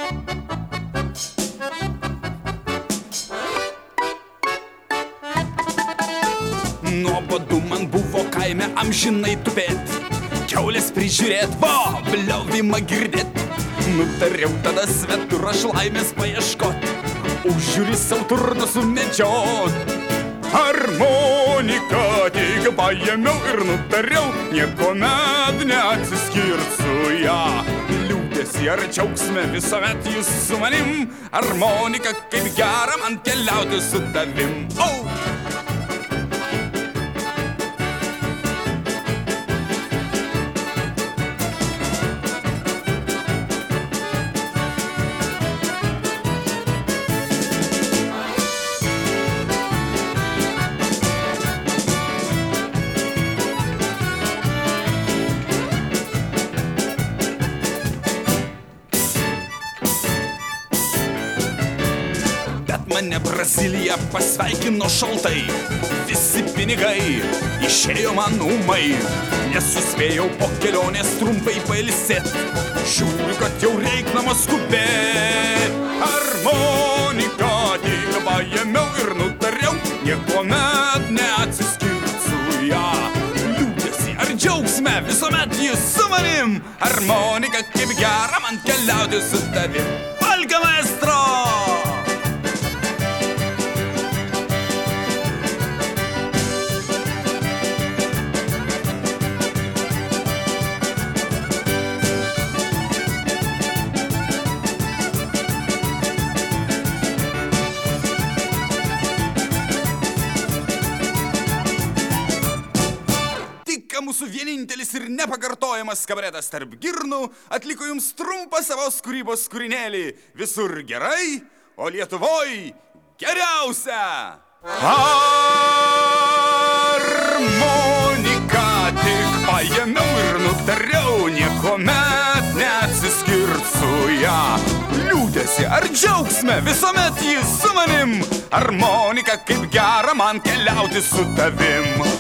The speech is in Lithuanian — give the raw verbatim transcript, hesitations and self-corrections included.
Nuobodu man buvo kaime amžinai tupėt, kiaulės prižiūrėt, va, bliovimą girdėt. Nutariau tada svetur aš laimės paieškot, užžiūri sau turną sumedžiot. Harmoniką tik paėmiau ir nutariau niekuomet neatsiskirt su ją. Liūdėsi ar džiaugsme visuomet jūs su manim, harmonika kaip gera man keliauti su tavim. Oh! Mane Brazilija pasveikino šaltai, visi pinigai išėjo man ūmai. Nesuspėjau po kelionės trumpai pailsėt, žiūriu, kad jau reik namo skubėt. Harmoniką tik paėmiau ir nutariau niekuomet neatsiskirt su ją. Liūdėsi ar džiaugsme visuomet jis su manim, harmonika kaip gera man keliauti su tavim. Valga maestro! Mūsų vienintelis ir nepakartojamas kabaretas tarp girnų atliko jums trumpą savos kūrybos kūrinėlį. Visur gerai, o Lietuvoj geriausia. Harmoniką tik paėmiau ir nutariau niekuomet neatsiskirt su ją. Liūdėsi ar džiaugsme visuomet jis su manim, harmonika kaip gera man keliauti su tavim.